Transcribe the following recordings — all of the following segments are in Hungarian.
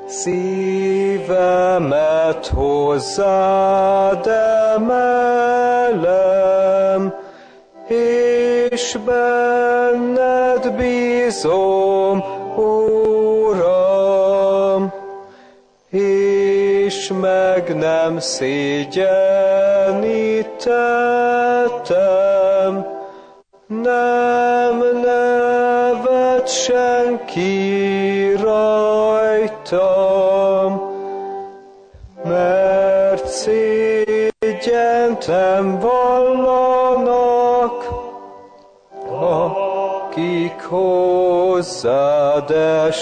Szívemet hozzád emelem, és benned bízom, Uram, és meg nem szégyenítettem, nem nevet senki rajtam, mert szégyent nem vallanak, akik hozzád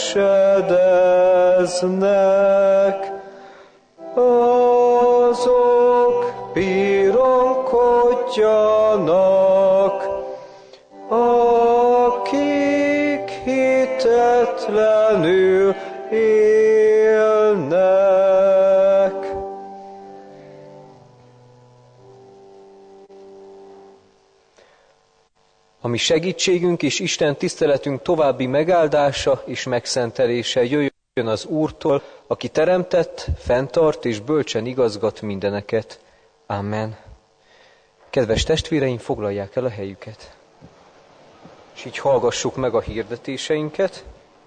esedeznek, azok pironkodjanak, akik hitetlenül élnek. A mi segítségünk és Isten tiszteletünk további megáldása és megszentelése jöjjön az Úrtól, aki teremtett, fenntart és bölcsen igazgat mindeneket. Amen. Kedves testvéreim, foglalják el a helyüket. És így hallgassuk meg a hirdetéseinket.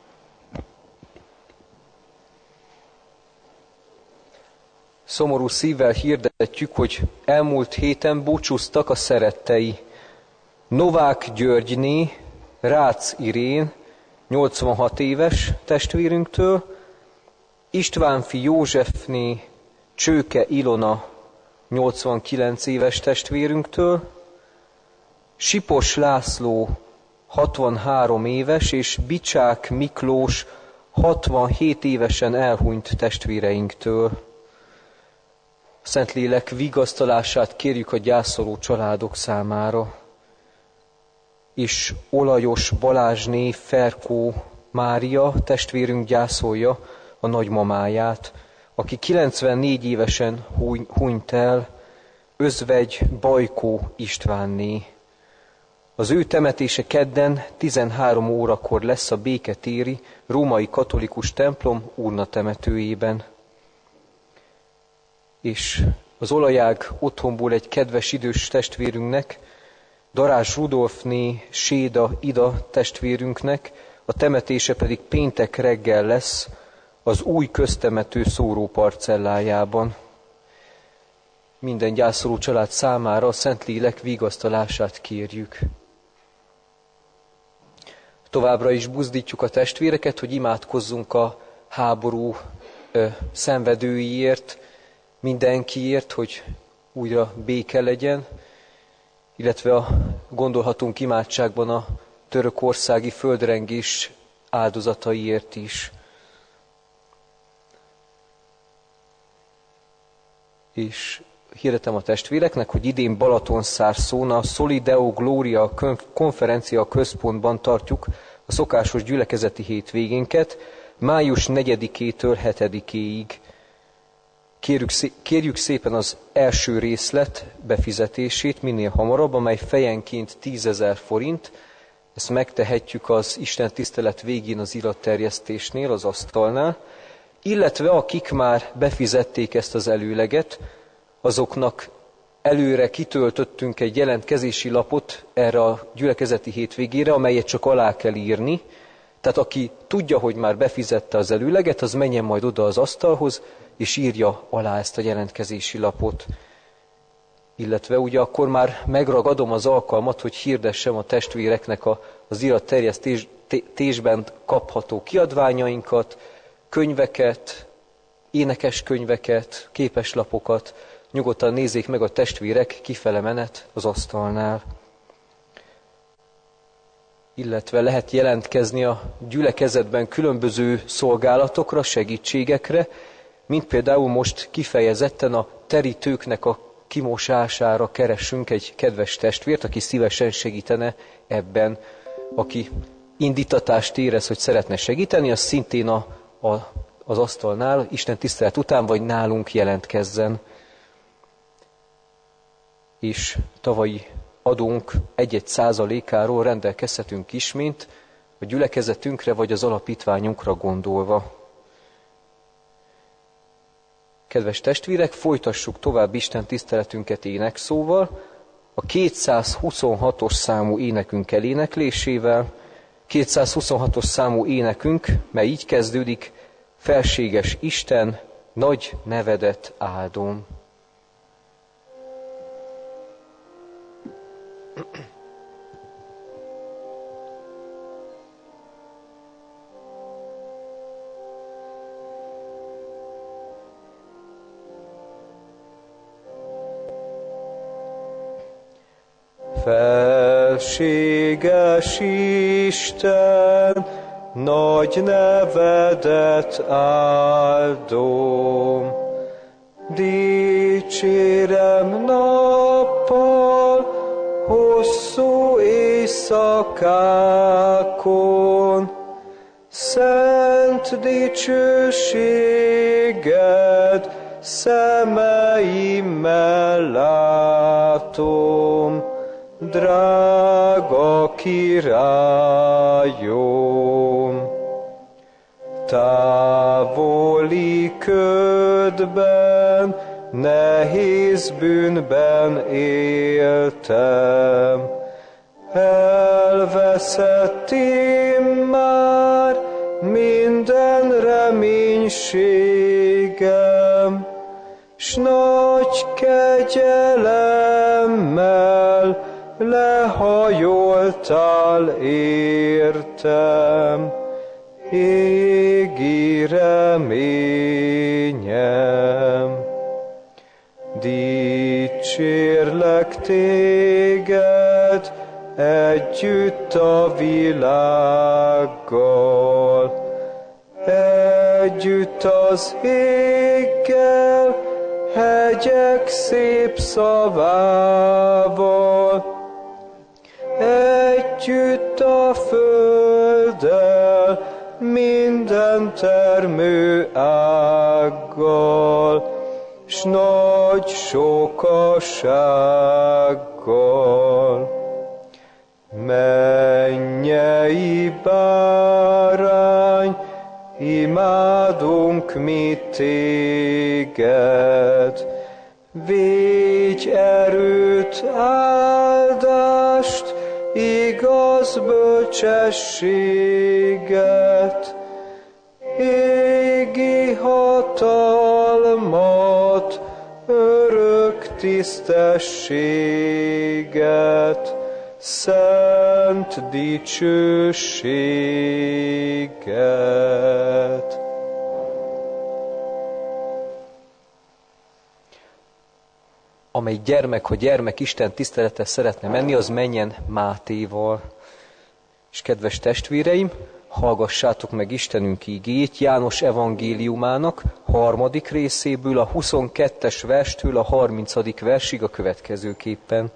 Szomorú szívvel hirdetjük, hogy elmúlt héten búcsúztak a szerettei. Novák Györgyné, Rácz Irén, 86 éves testvérünktől, Istvánfi Józsefné, Csőke Ilona, 89 éves testvérünktől, Sipos László, 63 éves, és Bicsák Miklós, 67 évesen elhunyt testvéreinktől. A Szentlélek vigasztalását kérjük a gyászoló családok számára. És Olajos Balázsné Ferkó Mária testvérünk gyászolja a nagymamáját, aki 94 évesen hunyt el, Özvegy Bajkó Istvánné. Az ő temetése kedden 13 órakor lesz a Béketéri római katolikus templom urna temetőjében. És az Olajág otthonból egy kedves idős testvérünknek, Darázs Rudolfné Séda Ida testvérünknek, a temetése pedig péntek reggel lesz az új köztemető szóróparcellájában. Minden gyászoló család számára a Szentlélek vigasztalását kérjük. Továbbra is buzdítjuk a testvéreket, hogy imádkozzunk a háború szenvedőiért, mindenkiért, hogy újra béke legyen, illetve gondolhatunk imádságban a törökországi földrengés áldozataiért is. És hirdetem a testvéreknek, hogy idén Balatonszárszón a Solideo Gloria konferencia központban tartjuk a szokásos gyülekezeti hétvégénket, május 4-től 7-ig. Kérjük szépen az első részlet befizetését minél hamarabb, amely fejenként 10 000 forint. Ezt megtehetjük az Isten tisztelet végén az iratterjesztésnél, az asztalnál. Illetve akik már befizették ezt az előleget, azoknak előre kitöltöttünk egy jelentkezési lapot erre a gyülekezeti hétvégére, amelyet csak alá kell írni. Tehát aki tudja, hogy már befizette az előleget, az menjen majd oda az asztalhoz, és írja alá ezt a jelentkezési lapot. Illetve ugye akkor már megragadom az alkalmat, hogy hirdessem a testvéreknek az iratterjesztésben kapható kiadványainkat, könyveket, énekeskönyveket, képeslapokat. Nyugodtan nézzék meg a testvérek kifele menet az asztalnál. Illetve lehet jelentkezni a gyülekezetben különböző szolgálatokra, segítségekre, mint például most kifejezetten a terítőknek a kimosására keresünk egy kedves testvért, aki szívesen segítene ebben. Aki indítatást érez, hogy szeretne segíteni, az szintén az asztalnál, Isten tisztelet után vagy nálunk jelentkezzen. És tavalyi adónk 1-1%-áról rendelkezhetünk ismét a gyülekezetünkre vagy az alapítványunkra gondolva. Kedves testvérek, folytassuk tovább Isten tiszteletünket énekszóval, a 226-os számú énekünk eléneklésével. 226-os számú énekünk, mely így kezdődik: Felséges Isten, nagy nevedet áldom. Felséges Isten, nagy nevedet áldom, dicsérem nappal, hosszú éjszakákon, szent dicsőséged szemeimmel látom. Drága királyom, távoli ködben, nehéz bűnben éltem. Elveszett már minden reménységem, s nagy kegyelemmel lehajoltál értem, égi reményem. Dicsérlek téged együtt a világgal, együtt az éggel, hegyek szép szavával, együtt a földdel, minden termő ággal, s nagy sokasággal. Mennyei bárány, imádunk mi téged, védj erőt, áldást, igaz bölcsességet, égi hatalmat, örök tisztességet, szent dicsőséget. Amely gyermek, ha gyermek Isten tiszteletre szeretne menni, az menjen Mátéval. És kedves testvéreim, hallgassátok meg Istenünk ígéjét János evangéliumának 3. részéből, a 22-es verstől a 30. versig a következőképpen.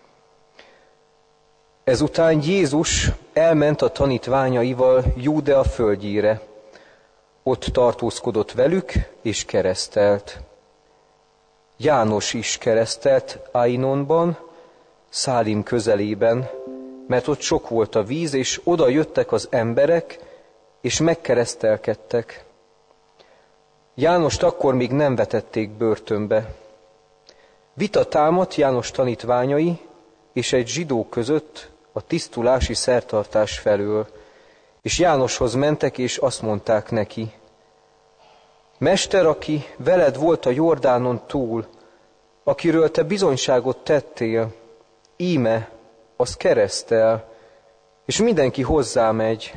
Ezután Jézus elment a tanítványaival Júdea földjére. Ott tartózkodott velük, és keresztelt. János is keresztelt Ainonban, Szálim közelében, mert ott sok volt a víz, és oda jöttek az emberek, és megkeresztelkedtek. Jánost akkor még nem vetették börtönbe. Vita támadt János tanítványai és egy zsidó között a tisztulási szertartás felől, és Jánoshoz mentek, és azt mondták neki: Mester, aki veled volt a Jordánon túl, akiről te bizonyságot tettél, íme, az keresztel, és mindenki hozzá megy.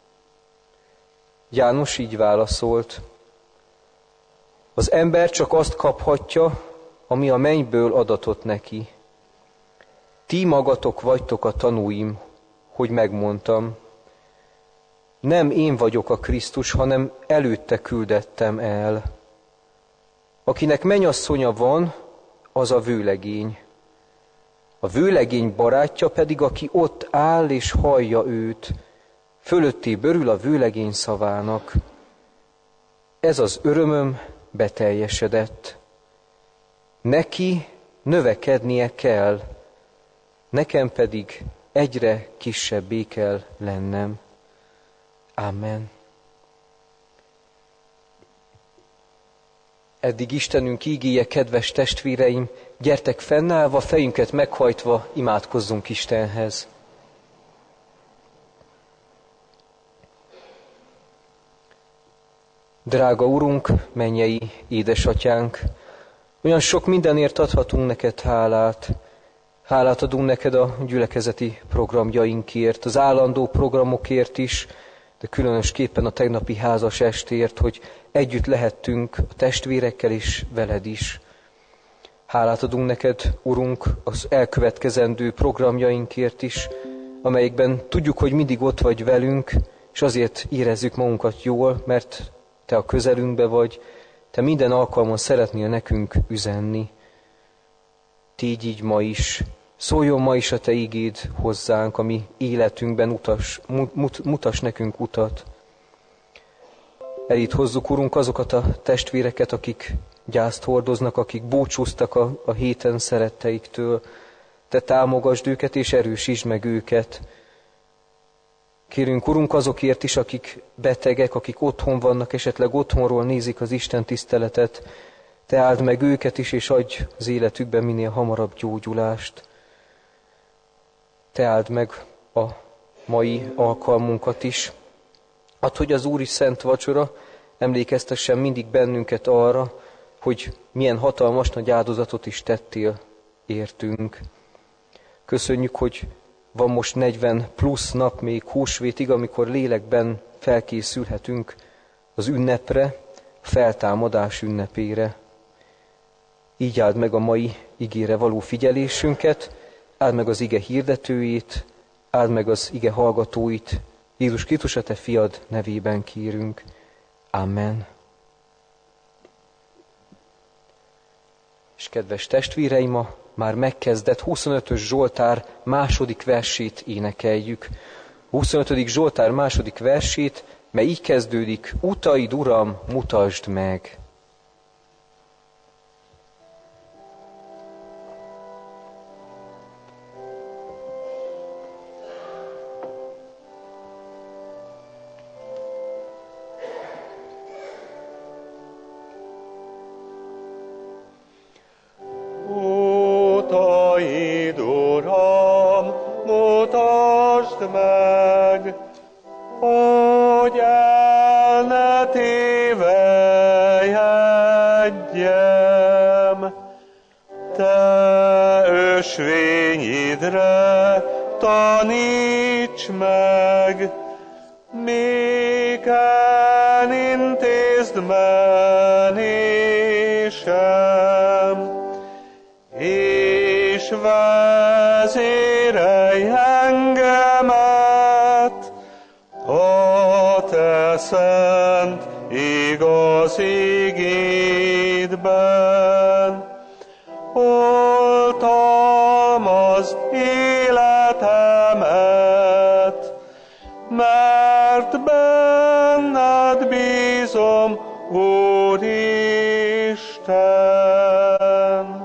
János így válaszolt: Az ember csak azt kaphatja, ami a mennyből adatott neki. Ti magatok vagytok a tanúim, hogy megmondtam. Nem én vagyok a Krisztus, hanem előtte küldettem el. Akinek mennyasszonya van, az a vőlegény. A vőlegény barátja pedig, aki ott áll és hallja őt, fölötté örül a vőlegény szavának. Ez az örömöm beteljesedett. Neki növekednie kell, nekem pedig egyre kisebbé kell lennem. Amen. Eddig Istenünk ígéje, kedves testvéreim, gyertek fennállva, fejünket meghajtva, imádkozzunk Istenhez. Drága Urunk, mennyei édesatyánk, olyan sok mindenért adhatunk neked hálát. Hálát adunk neked a gyülekezeti programjainkért, az állandó programokért is, de különösképpen a tegnapi házas estért, hogy együtt lehettünk a testvérekkel is, veled is. Hálát adunk neked, Urunk, az elkövetkezendő programjainkért is, amelyekben tudjuk, hogy mindig ott vagy velünk, és azért érezzük magunkat jól, mert te a közelünkbe vagy, te minden alkalmon szeretnél nekünk üzenni. Tégy így ma is, szóljon ma is a te igéd hozzánk, a mi életünkben, mutass nekünk utat. Elét hozzuk, Urunk, azokat a testvéreket, akik gyászt hordoznak, akik búcsúztak a héten szeretteiktől. Te támogasd őket és erősítsd meg őket. Kérünk, Urunk, azokért is, akik betegek, akik otthon vannak, esetleg otthonról nézik az Isten tiszteletet. Te áld meg őket is, és adj az életükben minél hamarabb gyógyulást. Te áld meg a mai alkalmunkat is. Add, hogy az Úri Szent Vacsora emlékeztessen mindig bennünket arra, hogy milyen hatalmas nagy áldozatot is tettél értünk. Köszönjük, hogy van most 40 plusz nap még húsvétig, amikor lélekben felkészülhetünk az ünnepre, a feltámadás ünnepére. Így áld meg a mai igére való figyelésünket, áld meg az ige hirdetőjét, áld meg az ige hallgatóit. Jézus Krisztus, a te fiad nevében kérünk. Amen. És kedves testvéreim, ma már megkezdett 25. Zsoltár második versét énekeljük. 25. Zsoltár második versét, mely így kezdődik: Utaid, Uram, mutasd meg! Meg, hogy el ne tévelyedjem, te ösvényidre taníts meg, miken intézd menésem, és vezérelj engemet a te szent igaz igédben. Oltalmazd életemet, mert benned bízom, Úristen.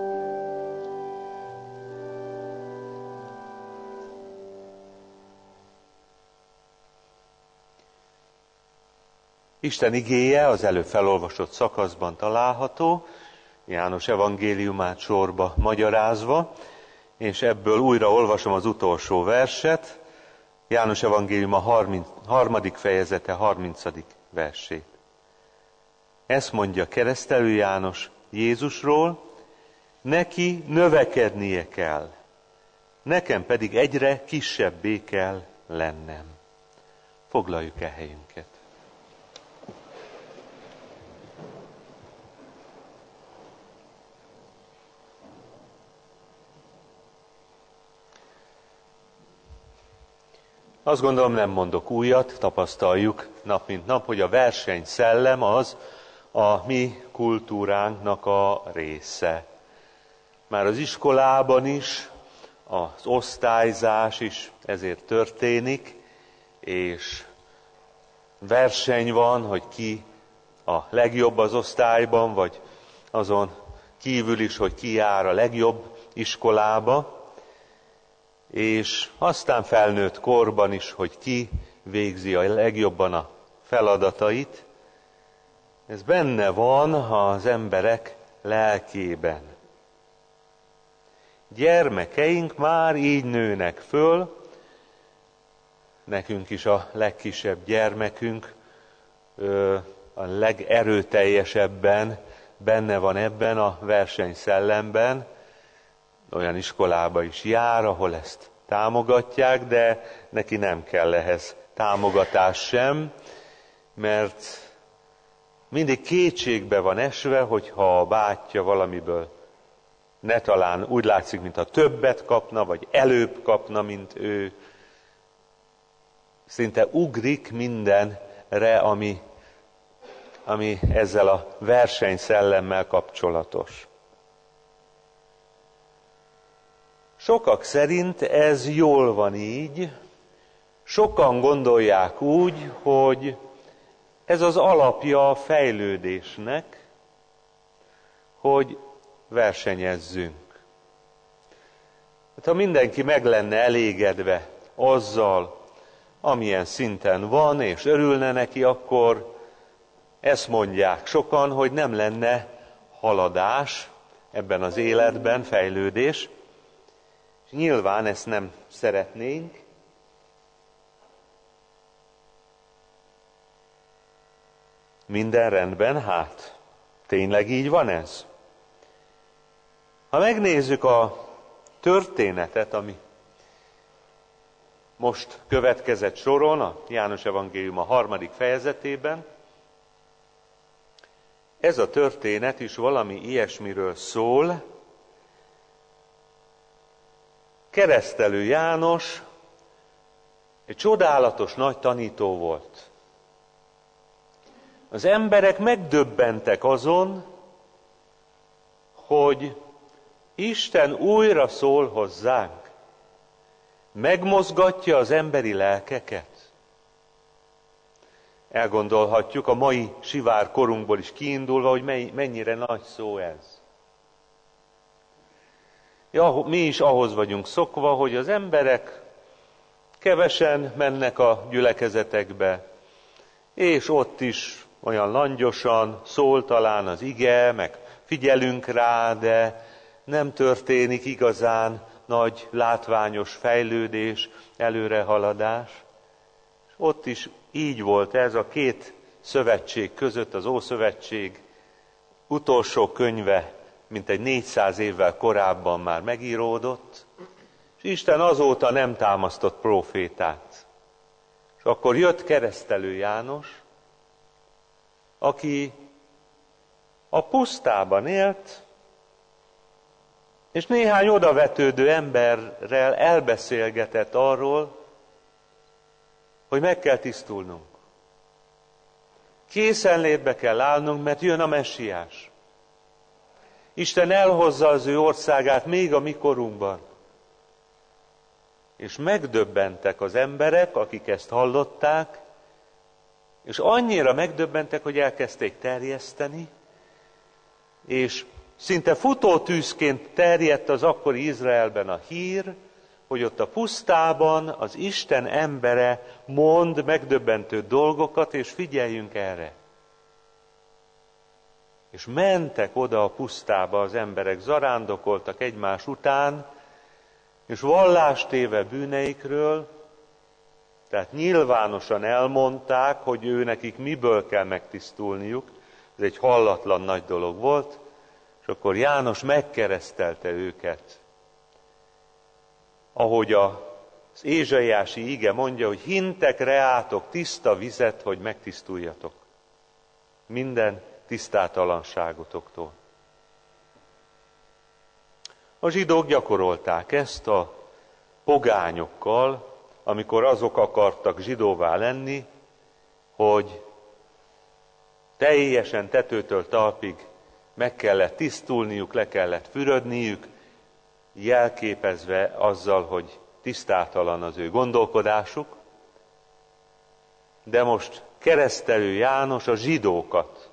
Isten igéje az előbb felolvasott szakaszban található, János evangéliumát sorba magyarázva, és ebből újra olvasom az utolsó verset, János evangéliuma 3. fejezete 30. versét. Ezt mondja keresztelő János Jézusról: neki növekednie kell, nekem pedig egyre kisebbé kell lennem. Foglaljuk el helyünket. Azt gondolom, nem mondok újat, tapasztaljuk nap mint nap, hogy a versenyszellem az a mi kultúránknak a része. Már az iskolában is az osztályzás is ezért történik, és verseny van, hogy ki a legjobb az osztályban, vagy azon kívül is, hogy ki jár a legjobb iskolába, és aztán felnőtt korban is, hogy ki végzi a legjobban a feladatait, Ez benne van az emberek lelkében. Gyermekeink már így nőnek föl, nekünk is a legkisebb gyermekünk a legerőteljesebben benne van ebben a versenyszellemben, olyan iskolába is jár, ahol ezt támogatják, de neki nem kell ehhez támogatás sem, mert mindig kétségbe van esve, hogyha a bátyja valamiből ne talán úgy látszik, mintha többet kapna, vagy előbb kapna, mint ő. Szinte ugrik mindenre, ami ezzel a versenyszellemmel kapcsolatos. Sokak szerint ez jól van így, sokan gondolják úgy, hogy ez az alapja a fejlődésnek, hogy versenyezzünk. Hát, ha mindenki meg lenne elégedve azzal, amilyen szinten van, és örülne neki, akkor ezt mondják sokan, hogy nem lenne haladás ebben az életben, fejlődés. És nyilván ezt nem szeretnénk. Minden rendben, hát tényleg így van ez? Ha megnézzük a történetet, ami most következett soron, a János evangélium a 3. fejezetében, ez a történet is valami ilyesmiről szól. Keresztelő János egy csodálatos nagy tanító volt. Az emberek megdöbbentek azon, hogy Isten újra szól hozzánk, megmozgatja az emberi lelkeket. Elgondolhatjuk a mai sivár korunkból is kiindulva, hogy mennyire nagy szó ez. Ja, mi is ahhoz vagyunk szokva, hogy az emberek kevesen mennek a gyülekezetekbe, és ott is olyan langyosan szól talán az ige, meg figyelünk rá, de nem történik igazán nagy, látványos fejlődés, előrehaladás. És ott is így volt ez a két szövetség között, az Ószövetség utolsó könyve, mintegy 400 évvel korábban már megíródott, és Isten azóta nem támasztott prófétát. És akkor jött Keresztelő János, aki a pusztában élt, és néhány odavetődő emberrel elbeszélgetett arról, hogy meg kell tisztulnunk. Készenlétbe kell állnunk, mert jön a Messiás. Isten elhozza az ő országát még a mi korunkban. És megdöbbentek az emberek, akik ezt hallották, és annyira megdöbbentek, hogy elkezdték terjeszteni, és szinte futótűzként terjedt az akkori Izraelben a hír, hogy ott a pusztában az Isten embere mond megdöbbentő dolgokat, és figyeljünk erre. És mentek oda a pusztába az emberek, zarándokoltak egymás után, és vallást téve bűneikről, tehát nyilvánosan elmondták, hogy nekik miből kell megtisztulniuk. Ez egy hallatlan nagy dolog volt, és akkor János megkeresztelte őket. Ahogy az ézsaiási ige mondja, hogy hintek reátok tiszta vizet, hogy megtisztuljatok minden tisztátalanságotoktól. A zsidók gyakorolták ezt a pogányokkal, amikor azok akartak zsidóvá lenni, hogy teljesen tetőtől talpig meg kellett tisztulniuk, le kellett fürödniük, jelképezve azzal, hogy tisztátalan az ő gondolkodásuk. De most Keresztelő János a zsidókat,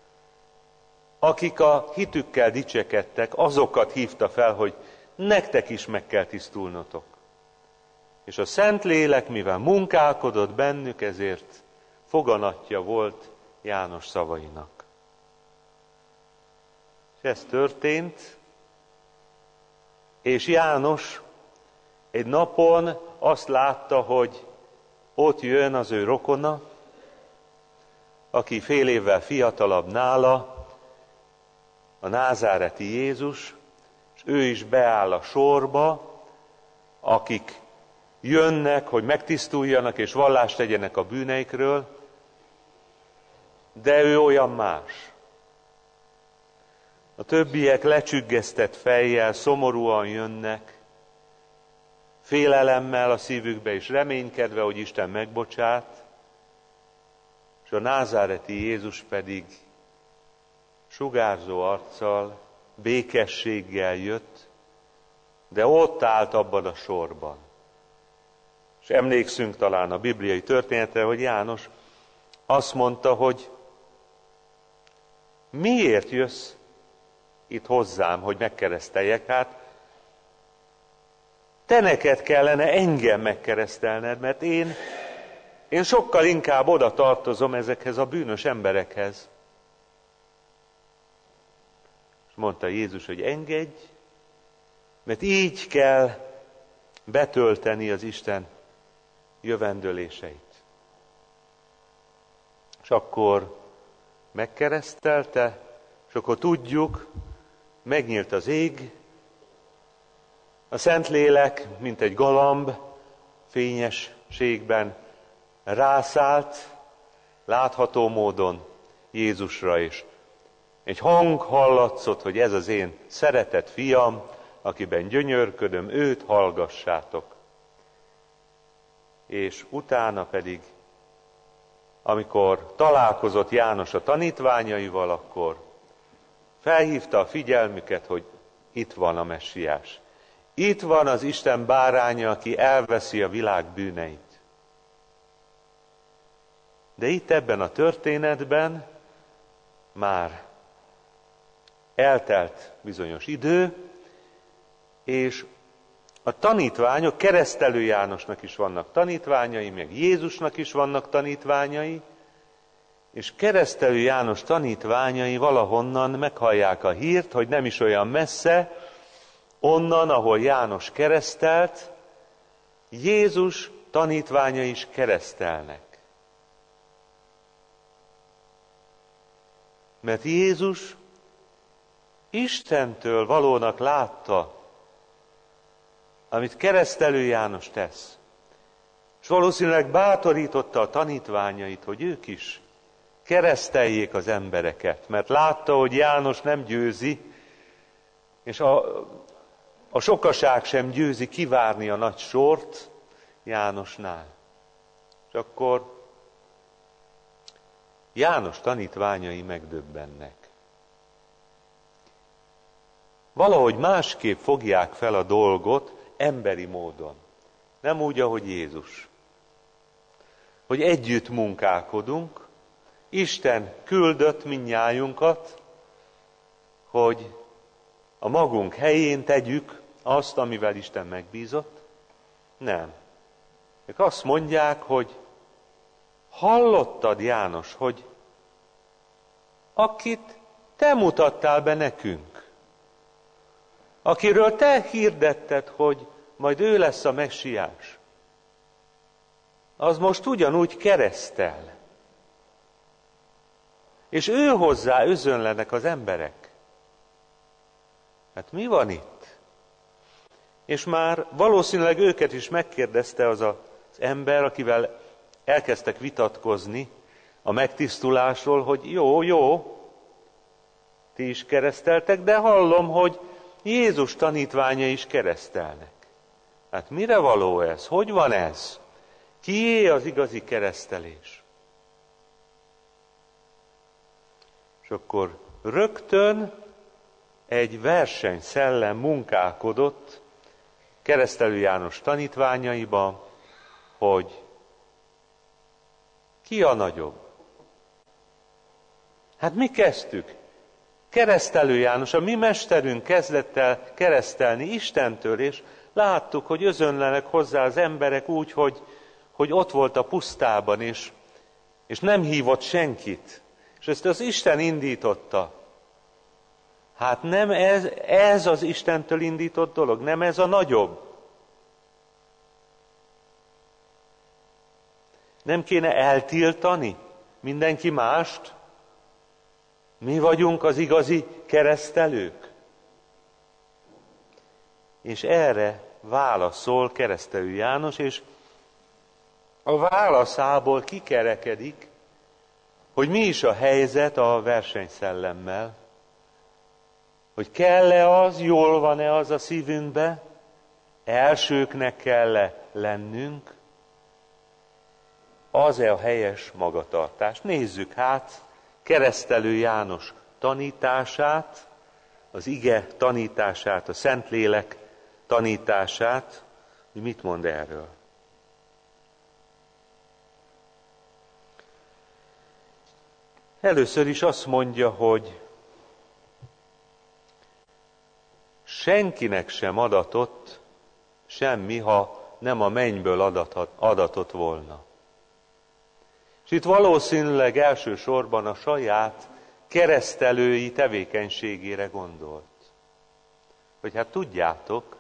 akik a hitükkel dicsekedtek, azokat hívta fel, hogy nektek is meg kell tisztulnotok. És a Szentlélek, mivel munkálkodott bennük, ezért foganatja volt János szavainak. És ez történt, és János egy napon azt látta, hogy ott jön az ő rokona, aki fél évvel fiatalabb nála, a názáreti Jézus, és ő is beáll a sorba, akik jönnek, hogy megtisztuljanak és vallást tegyenek a bűneikről, de ő olyan más. A többiek lecsüggesztett fejjel, szomorúan jönnek, félelemmel a szívükbe és reménykedve, hogy Isten megbocsát, és a názáreti Jézus pedig sugárzó arccal, békességgel jött, de ott állt abban a sorban. És emlékszünk talán a bibliai történetre, hogy János azt mondta, hogy miért jössz itt hozzám, hogy megkereszteljek? Hát te neked kellene engem megkeresztelned, mert én sokkal inkább oda tartozom ezekhez a bűnös emberekhez. És mondta Jézus, hogy engedj, mert így kell betölteni az Isten jövendőléseit. És akkor megkeresztelte, és akkor tudjuk, megnyílt az ég, a Szentlélek, mint egy galamb, fényességben rászállt, látható módon Jézusra is. Egy hang hallatszott, hogy ez az én szeretett fiam, akiben gyönyörködöm, őt hallgassátok. És utána pedig, amikor találkozott János a tanítványaival, akkor felhívta a figyelmüket, hogy itt van a Messiás. Itt van az Isten báránya, aki elveszi a világ bűneit. De itt ebben a történetben már eltelt bizonyos idő, és a tanítványok, Keresztelő Jánosnak is vannak tanítványai, meg Jézusnak is vannak tanítványai, és Keresztelő János tanítványai valahonnan meghallják a hírt, hogy nem is olyan messze, onnan, ahol János keresztelt, Jézus tanítványai is keresztelnek. Mert Jézus Istentől valónak látta, amit Keresztelő János tesz. És valószínűleg bátorította a tanítványait, hogy ők is kereszteljék az embereket, mert látta, hogy János nem győzi, és a sokaság sem győzi kivárni a nagy sort Jánosnál. És akkor János tanítványai megdöbbennek. Valahogy másképp fogják fel a dolgot, emberi módon. Nem úgy, ahogy Jézus. Hogy együtt munkálkodunk, Isten küldött mindnyájunkat, hogy a magunk helyén tegyük azt, amivel Isten megbízott. Nem. Ők azt mondják, hogy hallottad, János, hogy akit te mutattál be nekünk, akiről te hirdetted, hogy majd ő lesz a Messiás, az most ugyanúgy keresztel. És ő hozzá özönlenek az emberek. Hát mi van itt? És már valószínűleg őket is megkérdezte az ember, akivel elkezdtek vitatkozni a megtisztulásról, hogy jó, ti is kereszteltek, de hallom, hogy Jézus tanítványa is keresztelnek. Hát mire való ez? Hogy van ez? Kié az igazi keresztelés? És akkor rögtön egy versenyszellem munkálkodott Keresztelő János tanítványaiba, hogy ki a nagyobb? Hát mi kezdtük? Keresztelő János, a mi mesterünk kezdett el keresztelni Istentől, és láttuk, hogy özönlenek hozzá az emberek úgy, hogy ott volt a pusztában, és nem hívott senkit. És ezt az Isten indította. Hát nem ez az Istentől indított dolog, nem ez a nagyobb. Nem kéne eltiltani mindenki mást? Mi vagyunk az igazi keresztelők. És erre válaszol Keresztelő János, és a válaszából kikerekedik, hogy mi is a helyzet a versenyszellemmel, hogy kell-e az, jól van-e az a szívünkbe, elsőknek kell-e lennünk, az-e a helyes magatartás. Nézzük hát Keresztelő János tanítását, az ige tanítását, a Szentlélek tanítását, hogy mit mond erről. Először is azt mondja, hogy senkinek sem adatott semmi, ha nem a mennyből adatott volna. És itt valószínűleg elsősorban a saját keresztelői tevékenységére gondolt. Hogy hát tudjátok,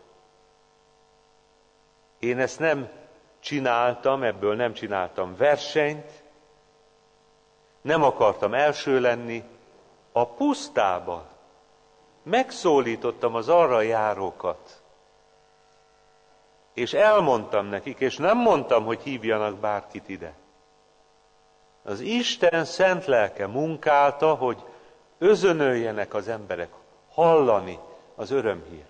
én ezt nem csináltam, ebből nem csináltam versenyt, nem akartam első lenni, a pusztában megszólítottam az arra járókat, és elmondtam nekik, és nem mondtam, hogy hívjanak bárkit ide. Az Isten szent lelke munkálta, hogy özönöljenek az emberek hallani az örömhírt.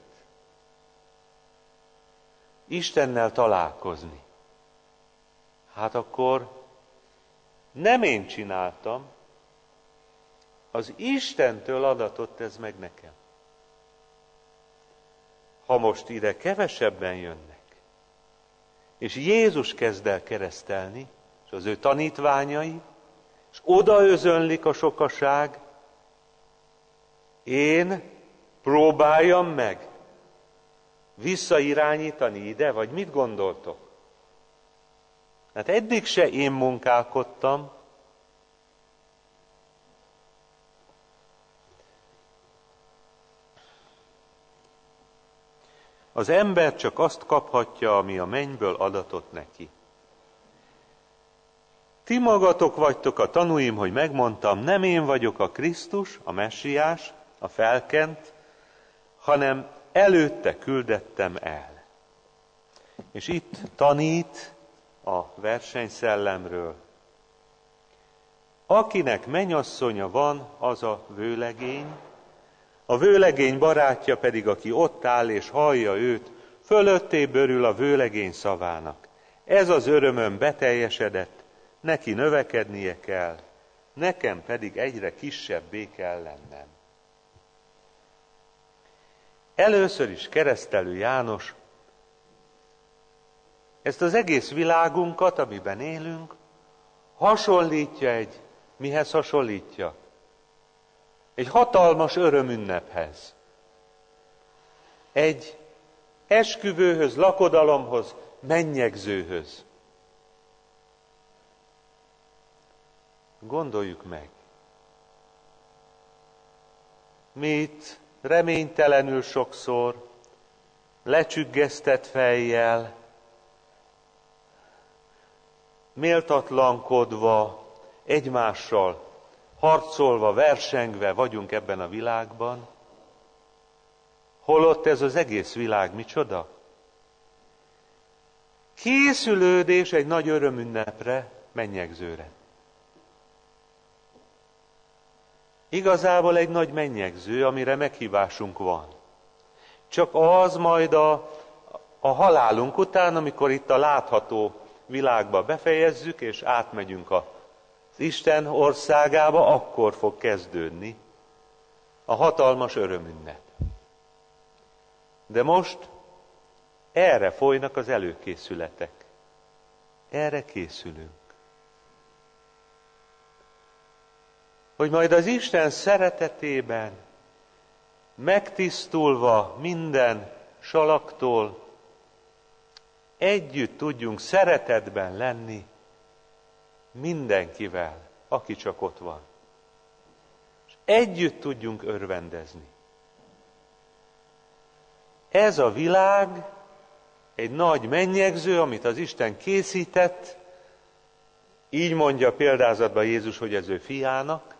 Istennel találkozni. Hát akkor nem én csináltam, az Istentől adatott ez meg nekem. Ha most ide kevesebben jönnek, és Jézus kezd el keresztelni, és az ő tanítványai, és odaözönlik a sokaság, én próbáljam meg visszairányítani ide, vagy mit gondoltok? Hát eddig se én munkálkodtam, az ember csak azt kaphatja, ami a mennyből adatott neki. Ti magatok vagytok a tanúim, hogy megmondtam, nem én vagyok a Krisztus, a Messiás, a felkent, hanem előtte küldettem el. És itt tanít a versenyszellemről. Akinek mennyasszonya van, az a vőlegény, a vőlegény barátja pedig, aki ott áll és hallja őt, fölöttébb örül a vőlegény szavának. Ez az örömöm beteljesedett, neki növekednie kell, nekem pedig egyre kisebbé kell lennem. Először is Keresztelő János ezt az egész világunkat, amiben élünk, hasonlítja mihez hasonlítja? Egy hatalmas örömünnephez. Egy esküvőhöz, lakodalomhoz, mennyegzőhöz. Gondoljuk meg. Mi itt reménytelenül sokszor, lecsüggesztett fejjel, méltatlankodva, egymással harcolva, versengve vagyunk ebben a világban, holott ez az egész világ micsoda? Készülődés egy nagy örömünnepre, mennyegzőre. Igazából egy nagy mennyegző, amire meghívásunk van. Csak az majd a halálunk után, amikor itt a látható világba befejezzük, és átmegyünk az Isten országába, akkor fog kezdődni a hatalmas örömünnep. De most erre folynak az előkészületek. Erre készülünk. Hogy majd az Isten szeretetében, megtisztulva minden salaktól, együtt tudjunk szeretetben lenni mindenkivel, aki csak ott van. És együtt tudjunk örvendezni. ez a világ egy nagy mennyegző, amit az Isten készített, így mondja példázatban Jézus, hogy ez ő fiának,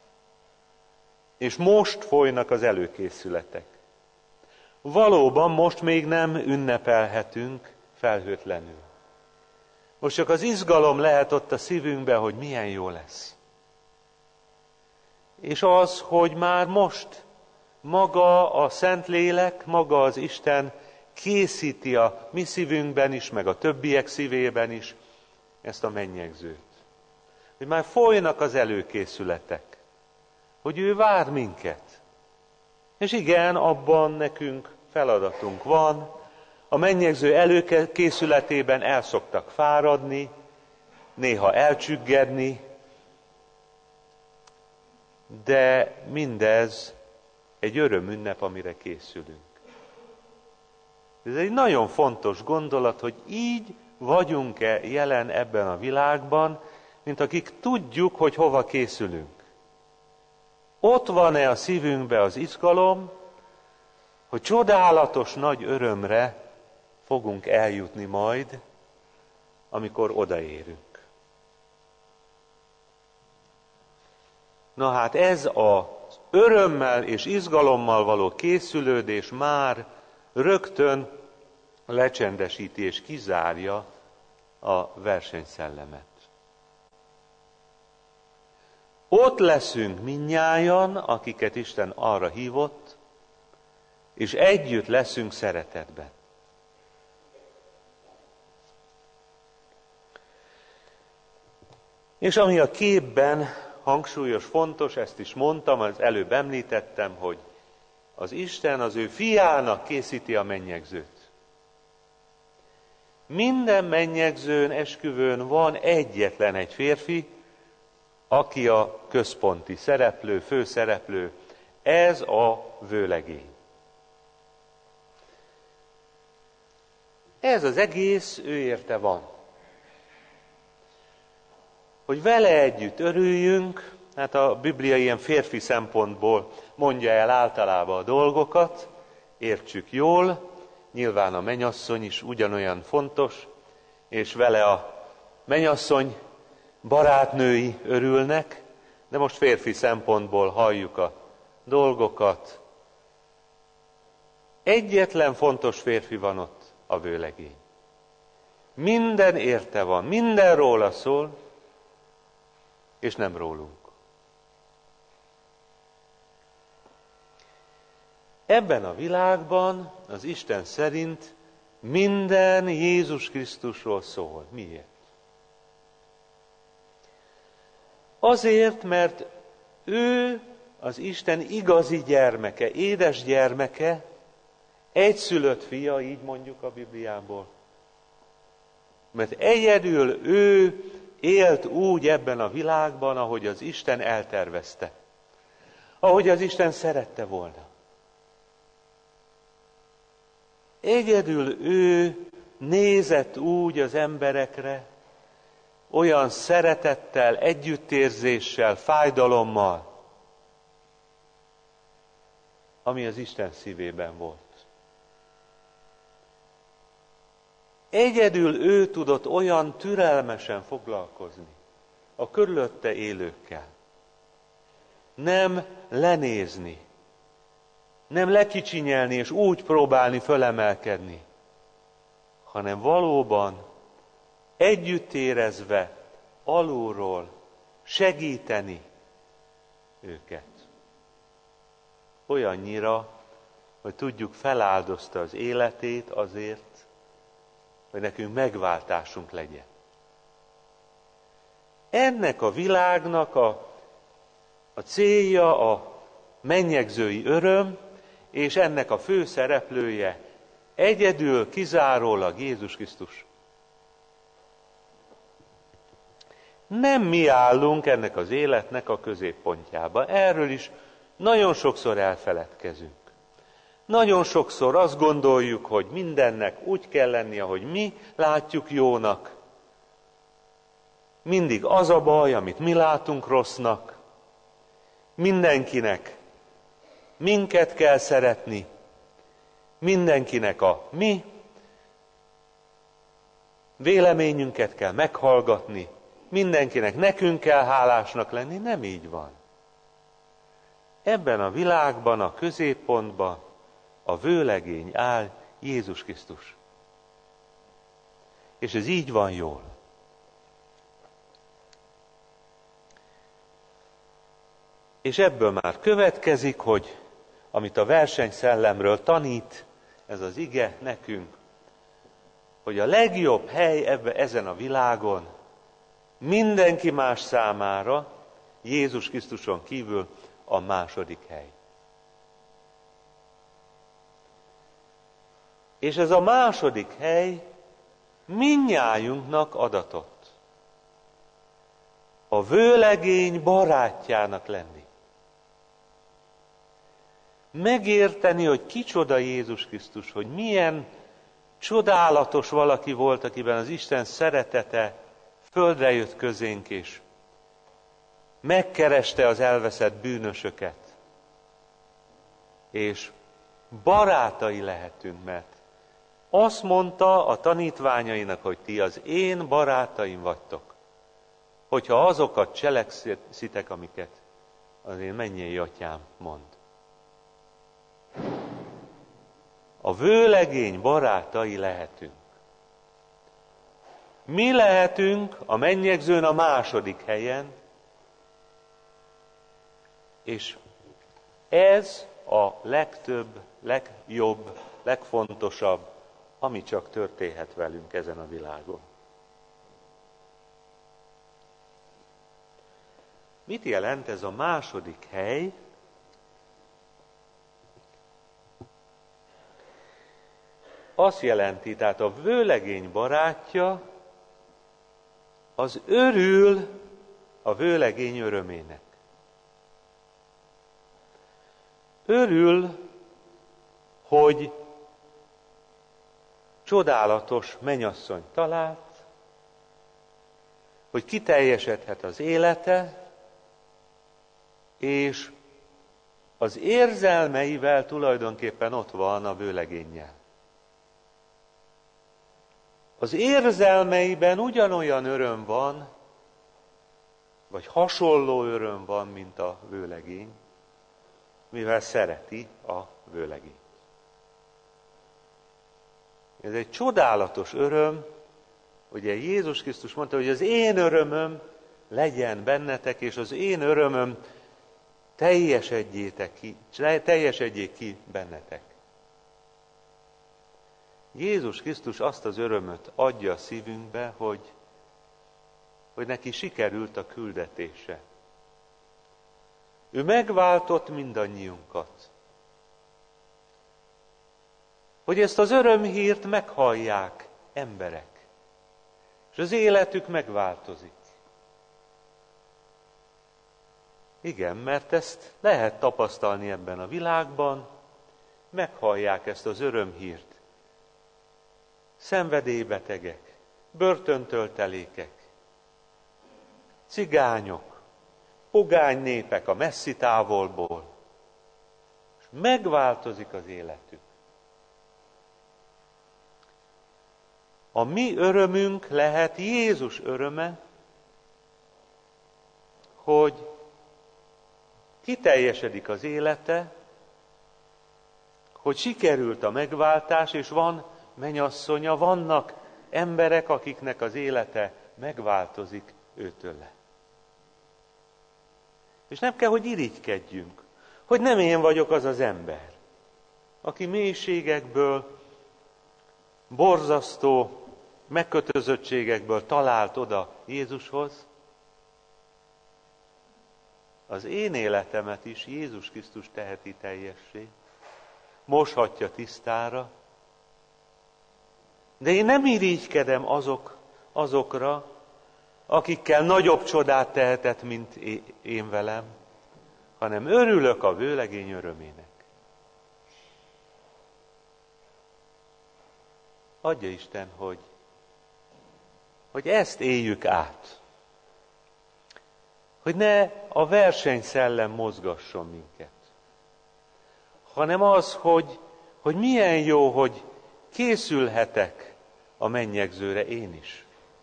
és most folynak az előkészületek. Valóban most még nem ünnepelhetünk felhőtlenül. Most csak az izgalom lehet ott a szívünkben, hogy milyen jó lesz. És az, hogy már most maga a Szentlélek, maga az Isten készíti a mi szívünkben is, meg a többiek szívében is ezt a mennyegzőt. Hogy már folynak az előkészületek, hogy ő vár minket. És igen, abban nekünk feladatunk van, a mennyegző előkészületében el szoktak fáradni, néha elcsüggedni, de mindez egy örömünnep, amire készülünk. Ez egy nagyon fontos gondolat, hogy így vagyunk-e jelen ebben a világban, mint akik tudjuk, hogy hova készülünk. Ott van-e a szívünkben az izgalom, hogy csodálatos nagy örömre fogunk eljutni majd, amikor odaérünk. Na hát ez az örömmel és izgalommal való készülődés már rögtön lecsendesíti és kizárja a versenyszellemet. Ott leszünk mindnyájan, akiket Isten arra hívott, és együtt leszünk szeretetben. És ami a képben hangsúlyos, fontos, ezt is mondtam, az előbb említettem, hogy az Isten az ő fiának készíti a mennyegzőt. Minden mennyegzőn, esküvőn van egyetlen egy férfi, aki a központi szereplő, főszereplő, ez a vőlegény. Ez az egész ő érte van. Hogy vele együtt örüljünk, hát a Biblia ilyen férfi szempontból mondja el általában a dolgokat, értsük jól, nyilván a mennyasszony is ugyanolyan fontos, és vele a mennyasszony barátnői örülnek, de most férfi szempontból halljuk a dolgokat. Egyetlen fontos férfi van ott, a vőlegény. Minden érte van, minden róla szól, és nem rólunk. Ebben a világban az Isten szerint minden Jézus Krisztusról szól. Miért? Azért, mert ő az Isten igazi gyermeke, édes gyermeke, egyszülött fia, így mondjuk a Bibliából. Mert egyedül ő élt úgy ebben a világban, ahogy az Isten eltervezte. Ahogy az Isten szerette volna. Egyedül ő nézett úgy az emberekre, olyan szeretettel, együttérzéssel, fájdalommal, ami az Isten szívében volt. Egyedül ő tudott olyan türelmesen foglalkozni a körülötte élőkkel. Nem lenézni, nem lekicsinyelni és úgy próbálni fölemelkedni, hanem valóban együtt érezve alulról segíteni őket. Olyannyira, hogy tudjuk, feláldozta az életét azért, hogy nekünk megváltásunk legyen. Ennek a világnak a célja a mennyegzői öröm, és ennek a fő szereplője egyedül, kizárólag Jézus Krisztus. Nem mi állunk ennek az életnek a középpontjába. Erről is nagyon sokszor elfeledkezünk. Nagyon sokszor azt gondoljuk, hogy mindennek úgy kell lennie, ahogy mi látjuk jónak. Mindig az a baj, amit mi látunk rossznak. Mindenkinek minket kell szeretni. mindenkinek a mi véleményünket kell meghallgatni, mindenkinek nekünk kell hálásnak lenni, nem így van. Ebben a világban, a középpontban a vőlegény áll, Jézus Krisztus. És ez így van jól. És ebből már következik, hogy amit a versenyszellemről tanít ez az ige nekünk, hogy a legjobb hely ezen a világon mindenki más számára Jézus Krisztuson kívül a második hely. És ez a második hely mindnyájunknak adatott. A vőlegény barátjának lenni. Megérteni, hogy kicsoda Jézus Krisztus, hogy milyen csodálatos valaki volt, akiben az Isten szeretete földre jött közénk, és megkereste az elveszett bűnösöket. És barátai lehetünk, mert azt mondta a tanítványainak, hogy ti az én barátaim vagytok, hogyha azokat cselekszitek, amiket az én mennyei atyám mond. A vőlegény barátai lehetünk. Mi lehetünk a mennyegzőn a második helyen, és ez a legtöbb, legjobb, legfontosabb, ami csak történhet velünk ezen a világon. Mit jelent ez a második hely? Azt jelenti, tehát a vőlegény barátja az örül a vőlegény örömének. Örül, hogy csodálatos mennyasszony talált, hogy kiteljesedhet az élete, és az érzelmeivel tulajdonképpen ott van a vőlegénnyel. Az érzelmeiben ugyanolyan öröm van, vagy hasonló öröm van, mint a vőlegény, mivel szereti a vőlegényt. Ez egy csodálatos öröm, ugye Jézus Krisztus mondta, hogy az én örömöm legyen bennetek, és az én örömöm teljesedjék ki bennetek. Jézus Krisztus azt az örömöt adja a szívünkbe, hogy neki sikerült a küldetése. Ő megváltott mindannyiunkat. Hogy ezt az örömhírt meghallják emberek, és az életük megváltozik. Igen, mert ezt lehet tapasztalni ebben a világban, meghallják ezt az örömhírt. Szenvedélybetegek, börtöntöltelékek, cigányok, pogány népek a messzi távolból, és megváltozik az életük. A mi örömünk lehet Jézus öröme, hogy kiteljesedik az élete, hogy sikerült a megváltás, és van mennyasszonya, vannak emberek, akiknek az élete megváltozik őtőle. És nem kell, hogy irigykedjünk, hogy nem én vagyok az az ember, aki mélységekből, borzasztó megkötözöttségekből talált oda Jézushoz. Az én életemet is Jézus Krisztus teheti teljessé, moshatja tisztára, de én nem irigykedem azokra, akikkel nagyobb csodát tehetett, mint én velem, hanem örülök a vőlegény örömének. Adja Isten, hogy ezt éljük át. Hogy ne a versenyszellem mozgasson minket, hanem az, hogy hogy milyen jó, hogy készülhetek a mennyegzőre én is.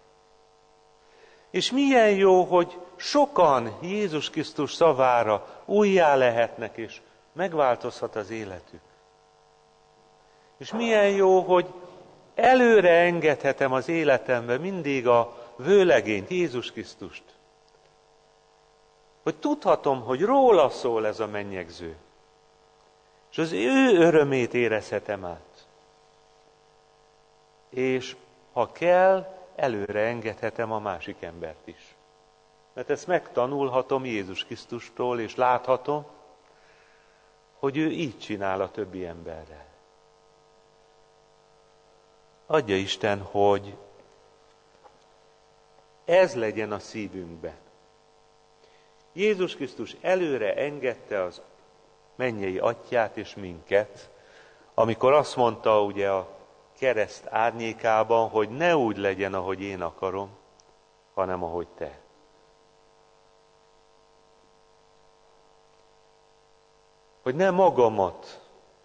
És milyen jó, hogy sokan Jézus Krisztus szavára újjá lehetnek, és megváltozhat az életük. És milyen jó, hogy előre engedhetem az életembe mindig a vőlegényt, Jézus Krisztust. Hogy tudhatom, hogy róla szól ez a mennyegző. És az ő örömét érezhetem át. És ha kell, előre engedhetem a másik embert is. Mert ezt megtanulhatom Jézus Krisztustól, és láthatom, hogy ő így csinál a többi emberrel. Adja Isten, hogy ez legyen a szívünkben. Jézus Krisztus előre engedte az mennyei atyát és minket, amikor azt mondta ugye a kereszt árnyékában, hogy ne úgy legyen, ahogy én akarom, hanem ahogy te. Hogy ne magamat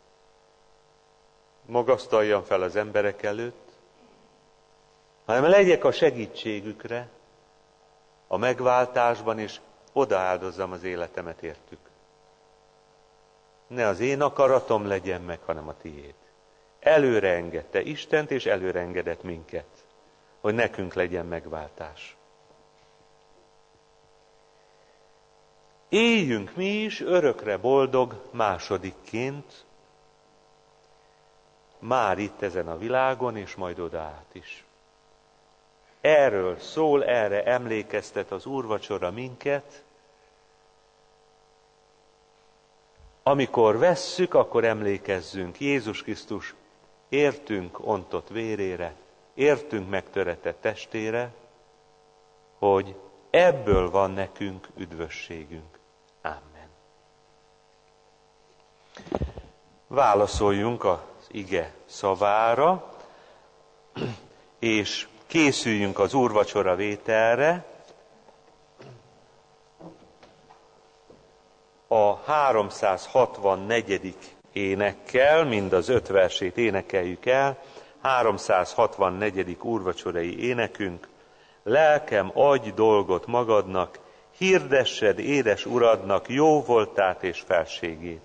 magasztaljam fel az emberek előtt, hanem legyek a segítségükre, a megváltásban, és odaáldozzam az életemet értük. Ne az én akaratom legyen meg, hanem a tiéd. Előre engedte Istent, és előre engedett minket, hogy nekünk legyen megváltás. Éljünk mi is örökre boldog másodikként, már itt ezen a világon, és majd oda át is. Erről szól, erre emlékeztet az úrvacsora minket. Amikor vesszük, akkor emlékezzünk Jézus Krisztus értünk ontott vérére, értünk megtöretett testére, hogy ebből van nekünk üdvösségünk. Amen. Válaszoljunk az ige szavára, és készüljünk az úrvacsora vételre. A 364. énekkel, mind az 5 versét énekeljük el. 364. úrvacsorai énekünk. Lelkem, adj dolgot magadnak, hirdessed édes uradnak jó voltát és felségét.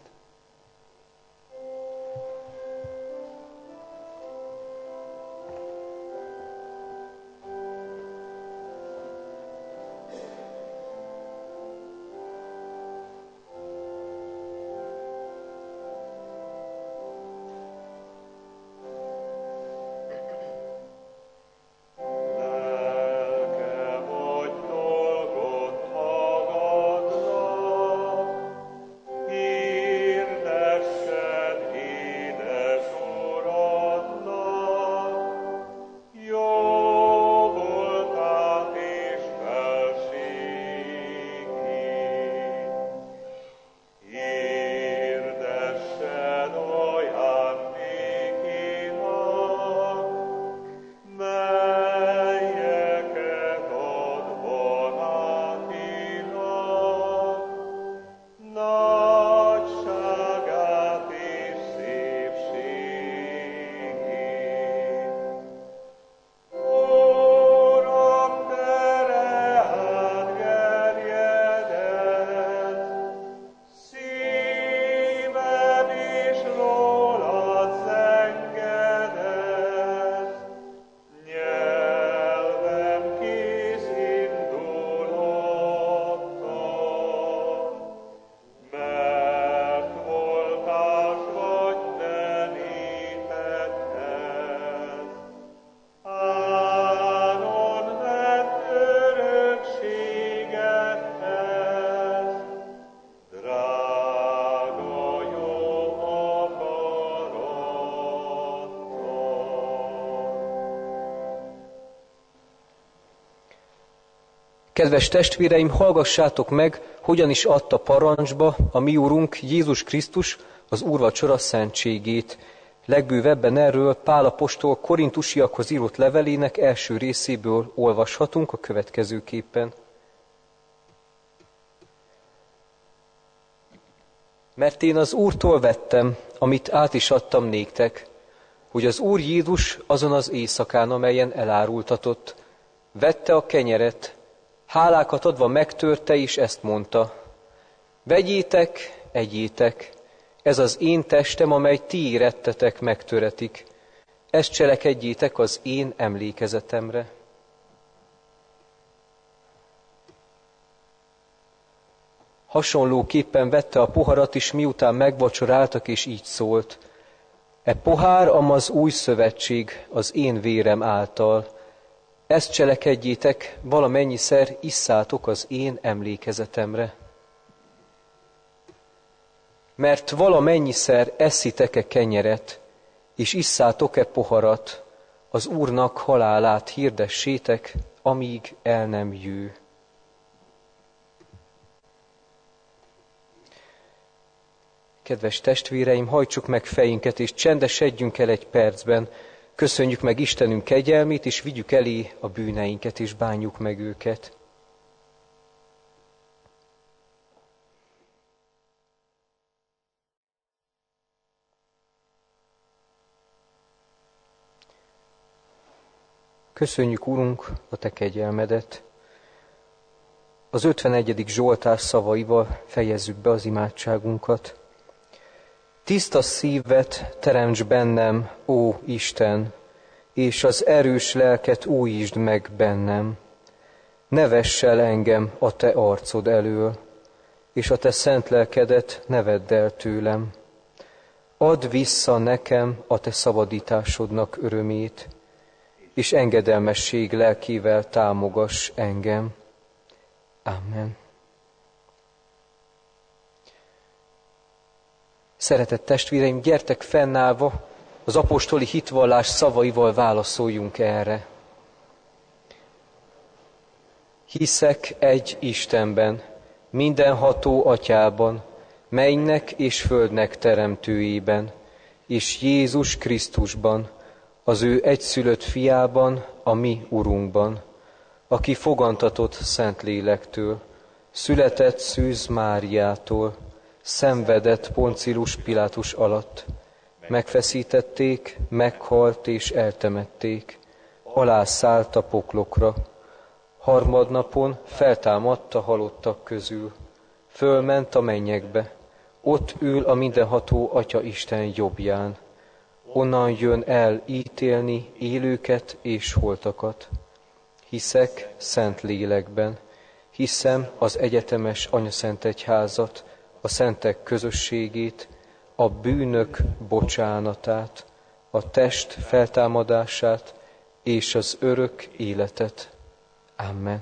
Kedves testvéreim, hallgassátok meg, hogyan is adta parancsba a mi Úrunk Jézus Krisztus az úrvacsora szentségét. Legbővebben erről Pál apostol korintusiakhoz írott levelének első részéből olvashatunk a következőképpen. Mert én az Úrtól vettem, amit át is adtam néktek, hogy az Úr Jézus azon az éjszakán, amelyen elárultatott, vette a kenyeret, hálákat adva megtörte, és ezt mondta: vegyétek, egyétek, ez az én testem, amely ti érettetek, megtöretik. Ezt cselekedjétek az én emlékezetemre. Hasonlóképpen vette a poharat is, miután megvacsoráltak, és így szólt: e pohár, amaz új szövetség az én vérem által. Ezt cselekedjétek, valamennyiszer isszátok az én emlékezetemre. Mert valamennyiszer eszitek-e kenyeret, és isszátok-e poharat, az Úrnak halálát hirdessétek, amíg el nem jő. Kedves testvéreim, hajtsuk meg fejünket, és csendesedjünk el egy percben. Köszönjük meg Istenünk kegyelmét, és vigyük elé a bűneinket, és bánjuk meg őket. Köszönjük, Urunk, a Te kegyelmedet. Az 51. Zsoltár szavaival fejezzük be az imádságunkat. Tiszta szívet teremts bennem, ó Isten, és az erős lelket újítsd meg bennem. Ne vess el engem a Te arcod elől, és a Te szent lelkedet ne vedd el tőlem. Add vissza nekem a Te szabadításodnak örömét, és engedelmesség lelkével támogass engem. Amen. Szeretett testvéreim, gyertek fennállva, az apostoli hitvallás szavaival válaszoljunk erre. Hiszek egy Istenben, mindenható Atyában, mennynek és földnek teremtőjében, és Jézus Krisztusban, az ő egyszülött fiában, a mi Urunkban, aki fogantatott Szentlélektől, született Szűz Máriától, szenvedett Poncilus Pilátus alatt, megfeszítették, meghalt és eltemették, alászállt a poklokra, harmadnapon feltámadt a halottak közül, fölment a mennyekbe, ott ül a mindenható Atya Isten jobbján, onnan jön el ítélni élőket és holtakat. Hiszek szent lélekben, hiszem az egyetemes anyaszentegyházat, a szentek közösségét, a bűnök bocsánatát, a test feltámadását és az örök életet. Amen.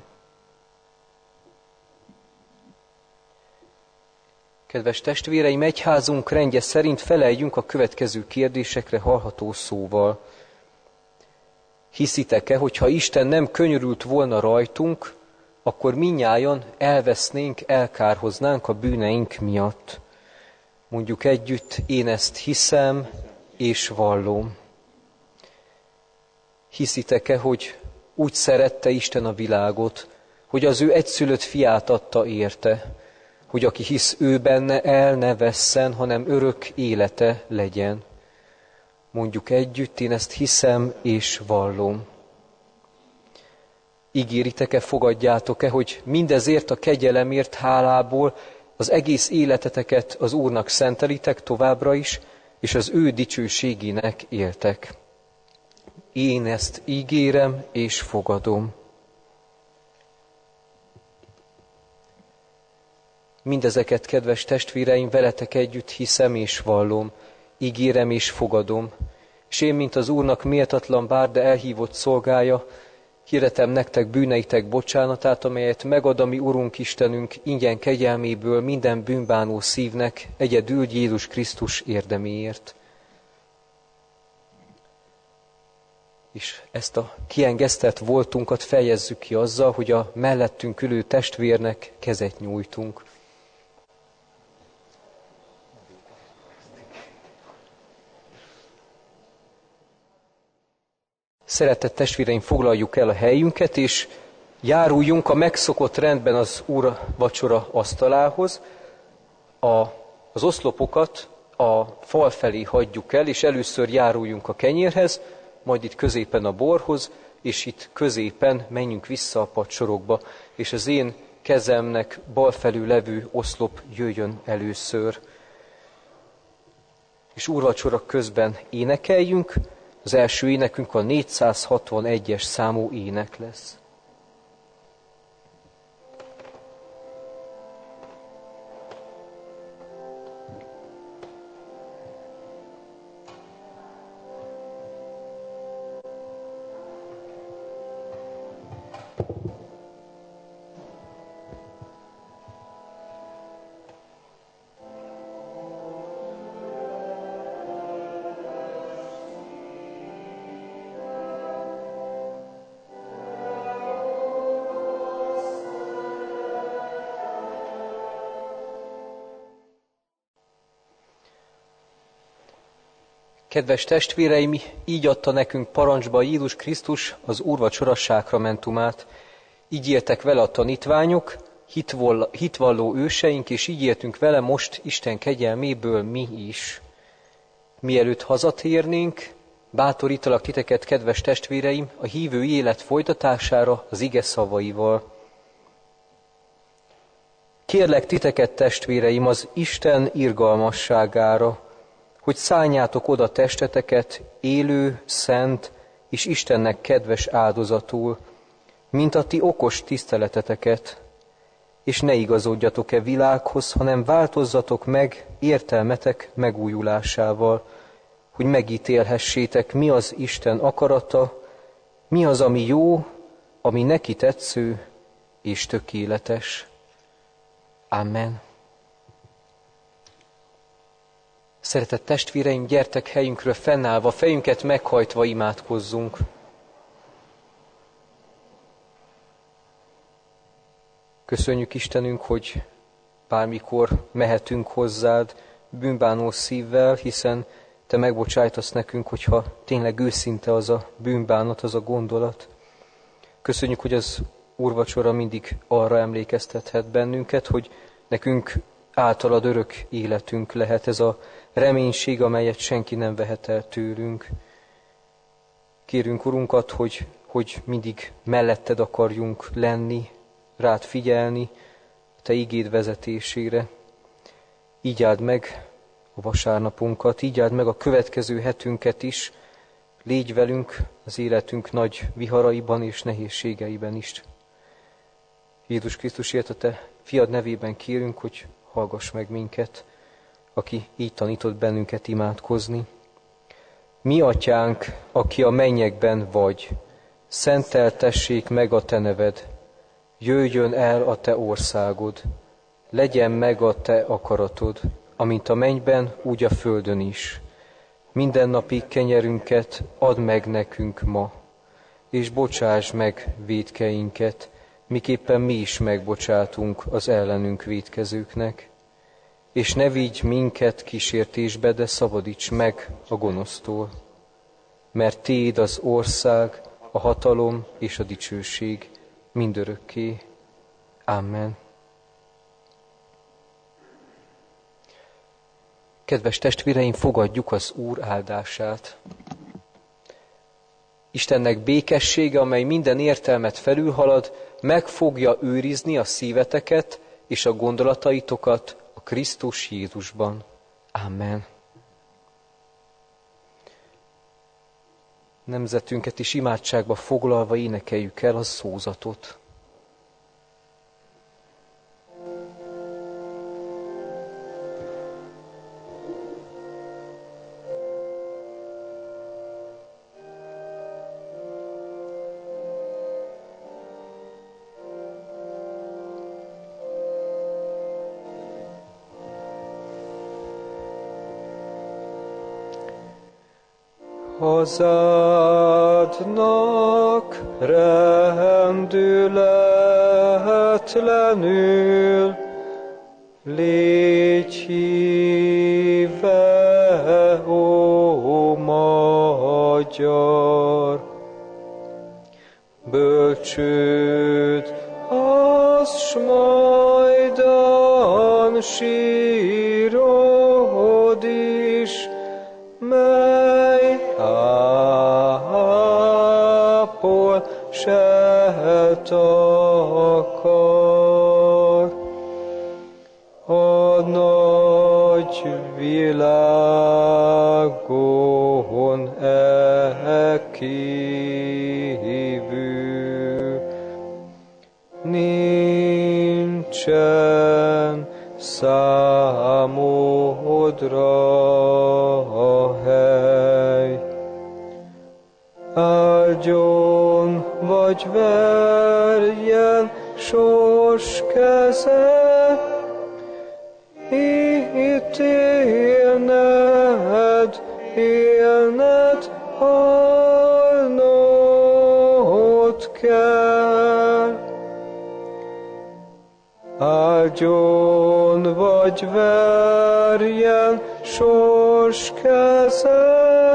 Kedves testvéreim, egyházunk rendje szerint feleljünk a következő kérdésekre hallható szóval. Hiszitek-e, hogy ha Isten nem könyörült volna rajtunk, akkor mindnyájan elvesznénk, elkárhoznánk a bűneink miatt? Mondjuk együtt, én ezt hiszem és vallom. Hiszitek-e, hogy úgy szerette Isten a világot, hogy az ő egyszülött fiát adta érte, hogy aki hisz ő benne, el ne vesszen, hanem örök élete legyen? Mondjuk együtt, én ezt hiszem és vallom. Ígéritek-e, fogadjátok-e, hogy mindezért a kegyelemért hálából az egész életeteket az Úrnak szentelitek továbbra is, és az ő dicsőségének éltek? Én ezt ígérem és fogadom. Mindezeket, kedves testvéreim, veletek együtt hiszem és vallom, ígérem és fogadom, és én, mint az Úrnak méltatlan bár, de elhívott szolgája, hirdetem nektek bűneitek bocsánatát, amelyet megad a mi Urunk Istenünk ingyen kegyelméből minden bűnbánó szívnek, egyedül Jézus Krisztus érdeméért. És ezt a kiengesztett voltunkat fejezzük ki azzal, hogy a mellettünk ülő testvérnek kezet nyújtunk. Szeretett testvéreim, foglaljuk el a helyünket, és járuljunk a megszokott rendben az Úr vacsora asztalához. A Az oszlopokat a fal felé hagyjuk el, és először járuljunk a kenyérhez, majd itt középen a borhoz, és itt középen menjünk vissza a padsorokba, és az én kezemnek bal felül levő oszlop jöjjön először. És úrvacsora közben énekeljünk, az első énekünk a 461-es számú ének lesz. Kedves testvéreim, így adta nekünk parancsba Jézus Krisztus az úrvacsora sákramentumát. Így éltek vele a tanítványok, hitvalló őseink, és így éltünk vele most Isten kegyelméből mi is. Mielőtt hazatérnénk, bátorítalak titeket, kedves testvéreim, a hívői élet folytatására az ige szavaival. Kérlek titeket, testvéreim, az Isten irgalmasságára, hogy szálljátok oda testeteket élő, szent és Istennek kedves áldozatul, mint a ti okos tiszteleteteket, és ne igazodjatok-e világhoz, hanem változzatok meg értelmetek megújulásával, hogy megítélhessétek, mi az Isten akarata, mi az, ami jó, ami neki tetsző és tökéletes. Amen. Szeretett testvéreim, gyertek helyünkről fennállva, fejünket meghajtva imádkozzunk. Köszönjük Istenünk, hogy bármikor mehetünk hozzád bűnbánó szívvel, hiszen te megbocsájtasz nekünk, hogyha tényleg őszinte az a bűnbánat, az a gondolat. Köszönjük, hogy az úrvacsora mindig arra emlékeztethet bennünket, hogy nekünk általad örök életünk lehet, ez a reménység, amelyet senki nem vehet el tőlünk. Kérünk, Urunkat, hogy mindig melletted akarjunk lenni, rád figyelni, te igéd vezetésére. Így áld meg a vasárnapunkat, így áld meg a következő hetünket is, légy velünk az életünk nagy viharaiban és nehézségeiben is. Jézus Krisztusért a te fiad nevében kérünk, hogy hallgass meg minket, aki így tanított bennünket imádkozni. Mi atyánk, aki a mennyekben vagy, szenteltessék meg a te neved, jöjjön el a te országod, legyen meg a te akaratod, amint a mennyben, úgy a földön is. Mindennapi kenyerünket add meg nekünk ma, és bocsáss meg vétkeinket, miképpen mi is megbocsátunk az ellenünk vétkezőknek. És ne vigy minket kísértésbe, de szabadíts meg a gonosztól. Mert tiéd az ország, a hatalom és a dicsőség mindörökké. Amen. Kedves testvéreim, fogadjuk az Úr áldását. Istennek békessége, amely minden értelmet felülhalad, meg fogja őrizni a szíveteket és a gondolataitokat a Krisztus Jézusban. Amen. Nemzetünket is imádságba foglalva énekeljük el a szózatot. Hazádnak rendületlenül légy híve, ó magyar. Bölcsőd, az s majdan síron, világon kívül nincsen számodra hely. Áldjon vagy verjen sors keze, ítélned, élned, halnod kell. Áldjon vagy verjen sors keze,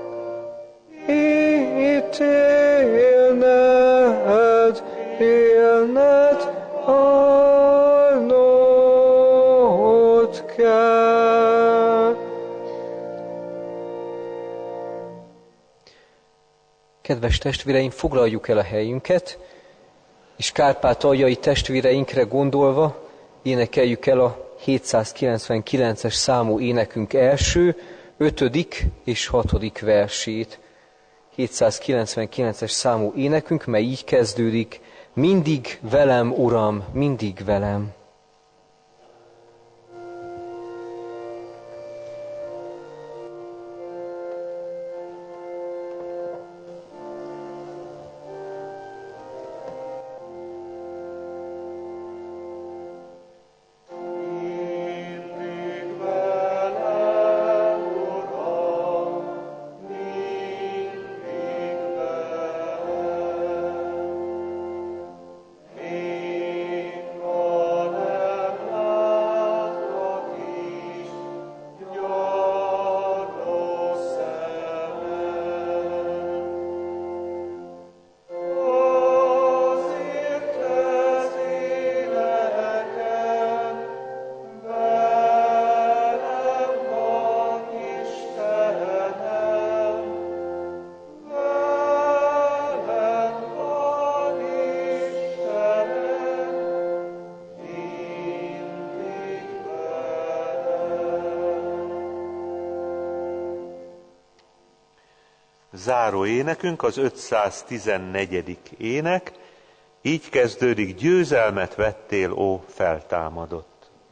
ítélned, élned, halnod kell. Kedves testvéreim, foglaljuk el a helyünket, és kárpátaljai testvéreinkre gondolva énekeljük el a 799-es számú énekünk első, 5. és 6. versét. 799-es számú énekünk, mely így kezdődik: mindig velem, Uram, mindig velem. Záró énekünk az 514. ének, így kezdődik: győzelmet vettél, ó feltámadott.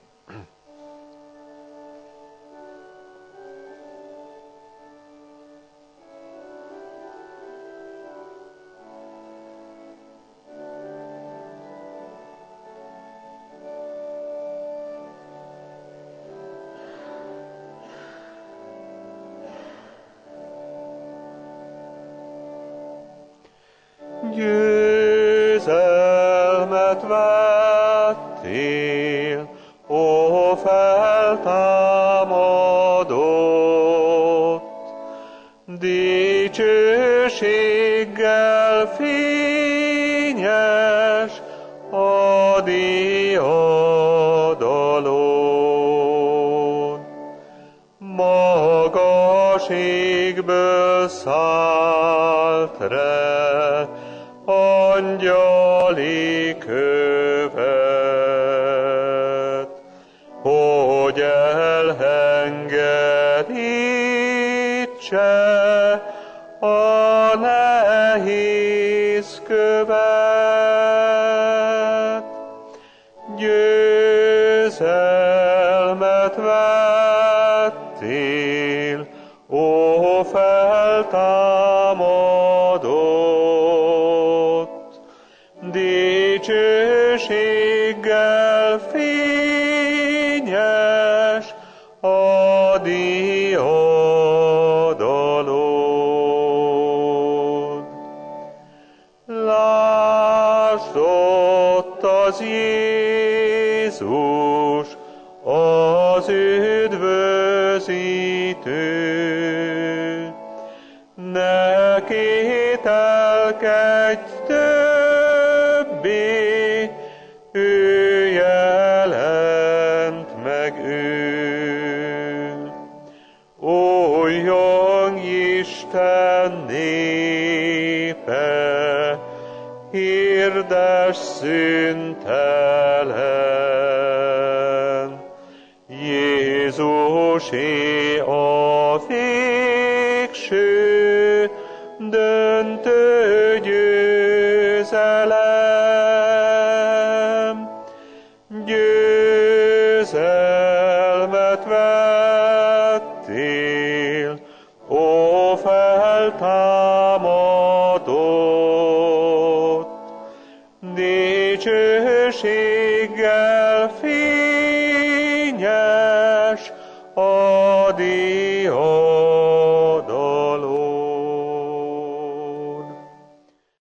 Győzelmet vettél, ó feltámadott, dicsőséggel fényes a diadalon. Magas égből szállt re angyali követ, hogy elhengedítse a nehéz követ. Győzelmet vettél, ó feltámadott, dicsőséggel fényes a diadalod. Lásd ott az Jézus, az üdvözítő, ne kételkedj többé, ő jelent meg ő. Újjong Isten népe, hirdess szüntelen, Jézus Jézusé a végső döntő győzelem. Győzelmet vettél, ó feltámadott, dicsőséggel